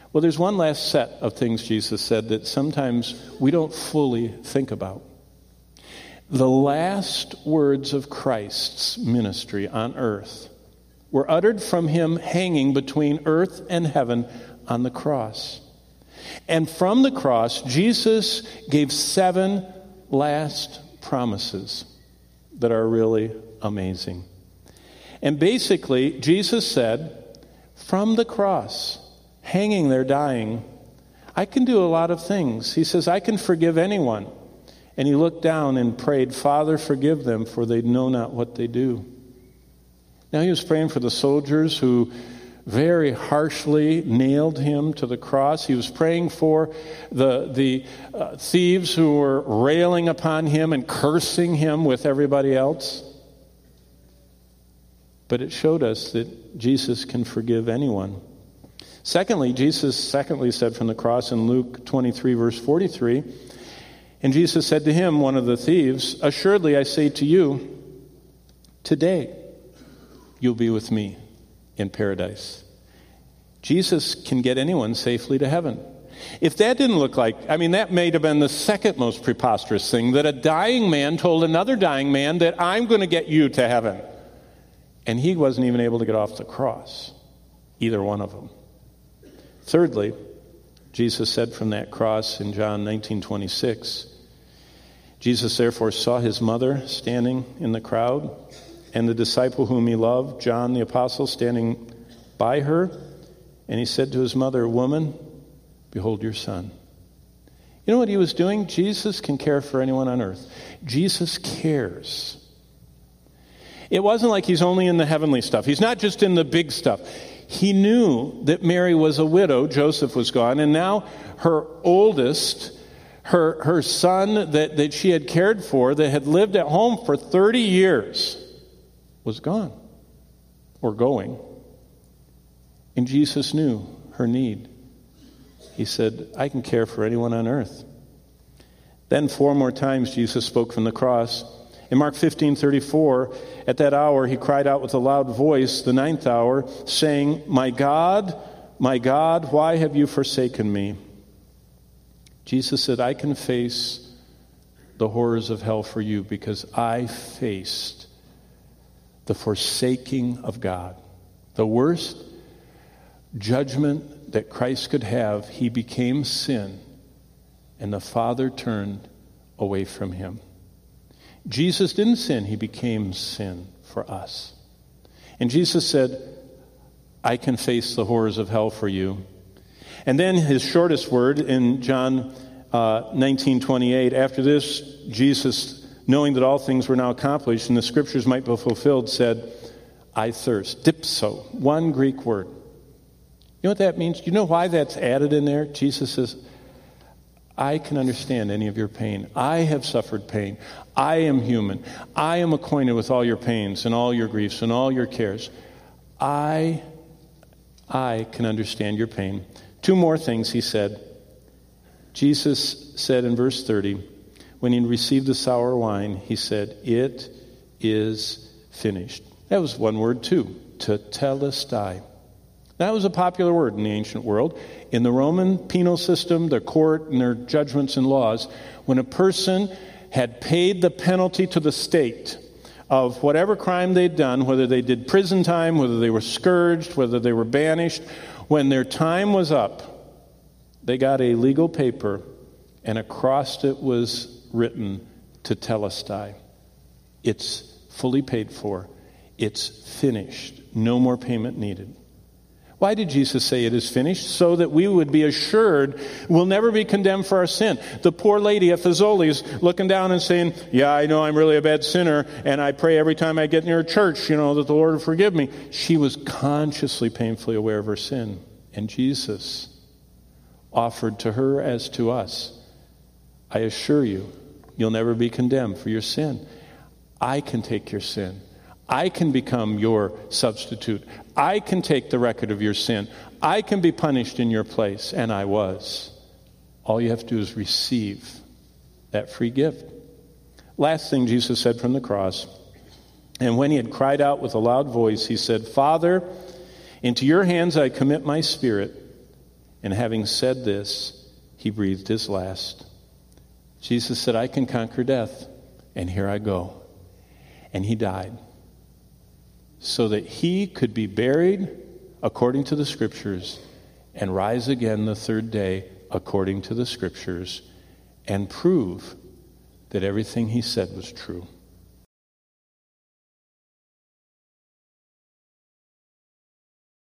Well, there's one last set of things Jesus said that sometimes we don't fully think about. The last words of Christ's ministry on earth were uttered from him hanging between earth and heaven on the cross. And from the cross, Jesus gave 7 last promises that are really amazing. And basically, Jesus said, from the cross, hanging there dying, I can do a lot of things. He says, I can forgive anyone. And he looked down and prayed, Father, forgive them, for they know not what they do. Now he was praying for the soldiers who very harshly nailed him to the cross. He was praying for the thieves who were railing upon him and cursing him with everybody else. But it showed us that Jesus can forgive anyone. Secondly, Jesus said from the cross in Luke 23, verse 43, and Jesus said to him, one of the thieves, assuredly I say to you, today you'll be with me in paradise. Jesus can get anyone safely to heaven. If that didn't look like, that may have been the second most preposterous thing, that a dying man told another dying man that I'm going to get you to heaven. And he wasn't even able to get off the cross, either one of them. Thirdly, Jesus said from that cross in John 19:26, Jesus therefore saw his mother standing in the crowd, and the disciple whom he loved, John the apostle, standing by her. And he said to his mother, woman, behold your son. You know what he was doing? Jesus can care for anyone on earth. Jesus cares. It wasn't like he's only in the heavenly stuff. He's not just in the big stuff. He knew that Mary was a widow. Joseph was gone. And now her oldest, her son that she had cared for, that had lived at home for 30 years, was gone or going. And Jesus knew her need. He said, I can care for anyone on earth. Then 4 more times Jesus spoke from the cross. In Mark 15:34, at that hour he cried out with a loud voice, the 9th hour, saying, my God, why have you forsaken me? Jesus said, I can face the horrors of hell for you because I faced the forsaking of God. The worst judgment that Christ could have, he became sin, and the Father turned away from him. Jesus didn't sin, he became sin for us. And Jesus said, I can face the horrors of hell for you. And then his shortest word in John 19:28, after this, Jesus, knowing that all things were now accomplished and the scriptures might be fulfilled, said, I thirst. Dipso, one Greek word. You know what that means? Do you know why that's added in there? Jesus says, I can understand any of your pain. I have suffered pain. I am human. I am acquainted with all your pains and all your griefs and all your cares. I can understand your pain. 2 more things he said. Jesus said in verse 30, when he received the sour wine, he said, it is finished. That was one word too, tetelestai. That was a popular word in the ancient world. In the Roman penal system, their court and their judgments and laws, when a person had paid the penalty to the state of whatever crime they'd done, whether they did prison time, whether they were scourged, whether they were banished, when their time was up, they got a legal paper, and across it was written, tetelestai. It's fully paid for. It's finished. No more payment needed. Why did Jesus say it is finished? So that we would be assured we'll never be condemned for our sin. The poor lady at Fazoli's looking down and saying, yeah, I know I'm really a bad sinner, and I pray every time I get near church, that the Lord will forgive me. She was consciously, painfully aware of her sin. And Jesus offered to her as to us, I assure you, you'll never be condemned for your sin. I can take your sin. I can become your substitute. I can take the record of your sin. I can be punished in your place, and I was. All you have to do is receive that free gift. Last thing Jesus said from the cross, and when he had cried out with a loud voice, he said, Father, into your hands I commit my spirit. And having said this, he breathed his last. Jesus said, I can conquer death, and here I go. And he died so that he could be buried according to the Scriptures and rise again the third day according to the Scriptures and prove that everything he said was true.